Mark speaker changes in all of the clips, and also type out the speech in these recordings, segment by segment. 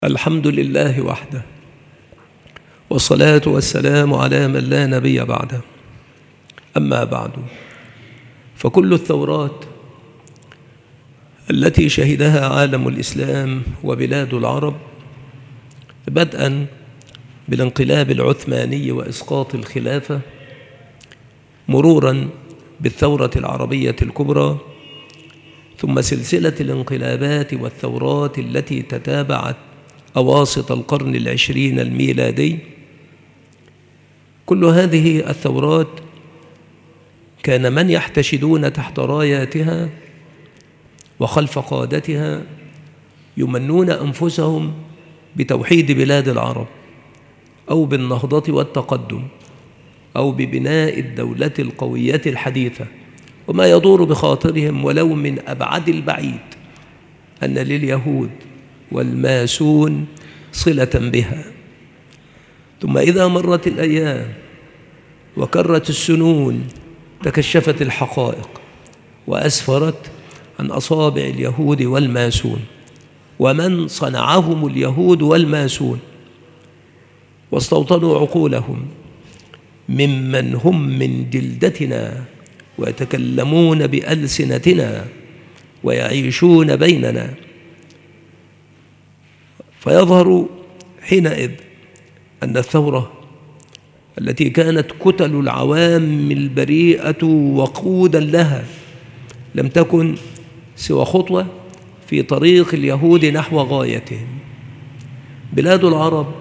Speaker 1: الحمد لله وحده، والصلاة والسلام على من لا نبي بعده. أما بعد، فكل الثورات التي شهدها عالم الإسلام وبلاد العرب، بدءا بالانقلاب العثماني وإسقاط الخلافة، مرورا بالثورة العربية الكبرى، ثم سلسلة الانقلابات والثورات التي تتابعت أواسط القرن العشرين الميلادي، كل هذه الثورات كان من يحتشدون تحت راياتها وخلف قادتها يمنون أنفسهم بتوحيد بلاد العرب، أو بالنهضة والتقدم، أو ببناء الدولة القوية الحديثة، وما يدور بخاطرهم ولو من أبعد البعيد أن لليهود والماسون صلة بها. ثم إذا مرت الأيام وكرت السنون تكشفت الحقائق وأسفرت عن أصابع اليهود والماسون ومن صنعهم اليهود والماسون، واستوطنوا عقولهم ممن هم من جلدتنا ويتكلمون بألسنتنا ويعيشون بيننا. فيظهر حينئذ أن الثورة التي كانت كتل العوام البريئة وقودا لها لم تكن سوى خطوة في طريق اليهود نحو غايتهم. بلاد العرب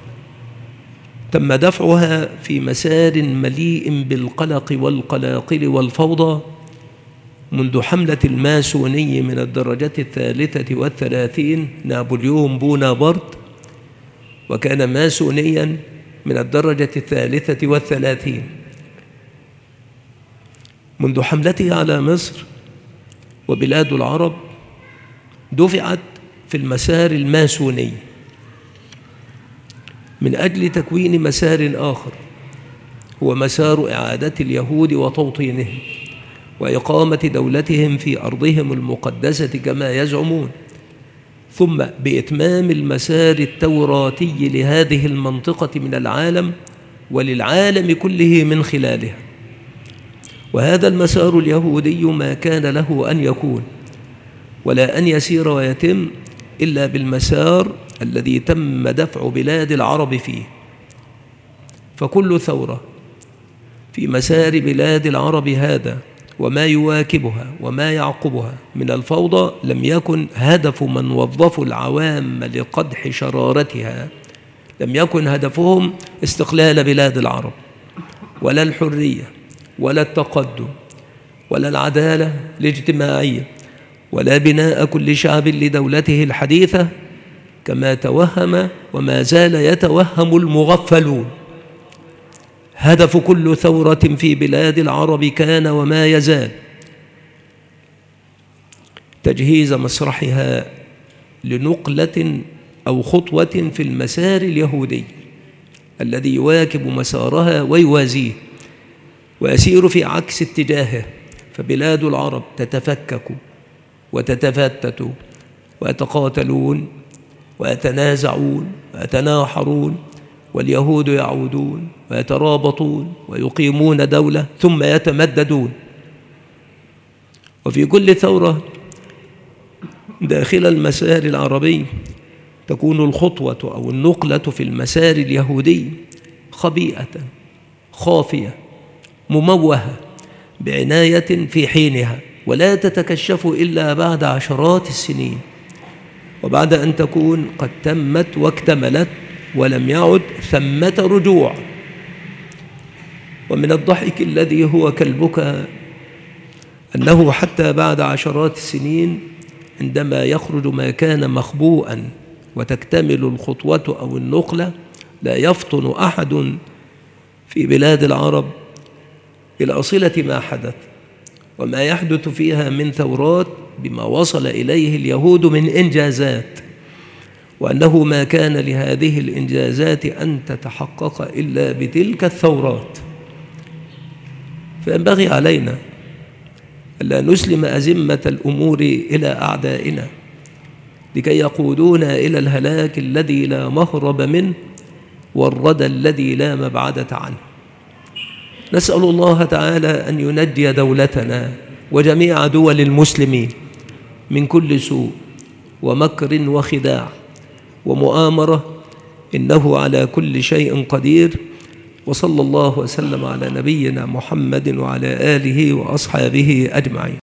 Speaker 1: تم دفعها في مسار مليء بالقلق والقلاقل والفوضى منذ حملة الماسوني من الدرجة 33 نابليون بونابرت، وكان ماسونيا من الدرجة 33. منذ حملته على مصر وبلاد العرب دفعت في المسار الماسوني من أجل تكوين مسار آخر، هو مسار إعادة اليهود وتوطينهم وإقامة دولتهم في أرضهم المقدسة كما يزعمون، ثم بإتمام المسار التوراتي لهذه المنطقة من العالم وللعالم كله من خلالها. وهذا المسار اليهودي ما كان له أن يكون ولا أن يسير ويتم إلا بالمسار الذي تم دفع بلاد العرب فيه. فكل ثورة في مسار بلاد العرب هذا وما يواكبها وما يعقبها من الفوضى لم يكن هدف من وظفوا العوام لقدح شرارتها، لم يكن هدفهم استقلال بلاد العرب ولا الحرية ولا التقدم ولا العدالة الاجتماعية ولا بناء كل شعب لدولته الحديثة كما توهم وما زال يتوهم المغفلون. هدف كل ثورة في بلاد العرب كان وما يزال تجهيز مسرحها لنقلة أو خطوة في المسار اليهودي الذي يواكب مسارها ويوازيه ويسير في عكس اتجاهه. فبلاد العرب تتفكك وتتفتت ويتقاتلون ويتنازعون ويتناحرون، واليهود يعودون ويترابطون ويقيمون دولة ثم يتمددون. وفي كل ثورة داخل المسار العربي تكون الخطوة أو النقلة في المسار اليهودي خبيئة خافية مموهة بعناية في حينها، ولا تتكشف إلا بعد عشرات السنين، وبعد أن تكون قد تمت واكتملت ولم يعد ثمة رجوع. ومن الضحك الذي هو كالبكاء أنه حتى بعد عشرات السنين عندما يخرج ما كان مخبوءا وتكتمل الخطوة أو النقلة لا يفطن أحد في بلاد العرب إلى صلة ما حدث وما يحدث فيها من ثورات بما وصل إليه اليهود من إنجازات، وأنه ما كان لهذه الإنجازات أن تتحقق إلا بتلك الثورات. فينبغي علينا ألا نسلم أزمة الأمور إلى أعدائنا، لكي يقودونا إلى الهلاك الذي لا مهرب منه والردى الذي لا مبعدة عنه. نسأل الله تعالى أن ينجي دولتنا وجميع دول المسلمين من كل سوء ومكر وخداع ومؤامرة، إنه على كل شيء قدير. وصلى الله وسلم على نبينا محمد وعلى آله وأصحابه أجمعين.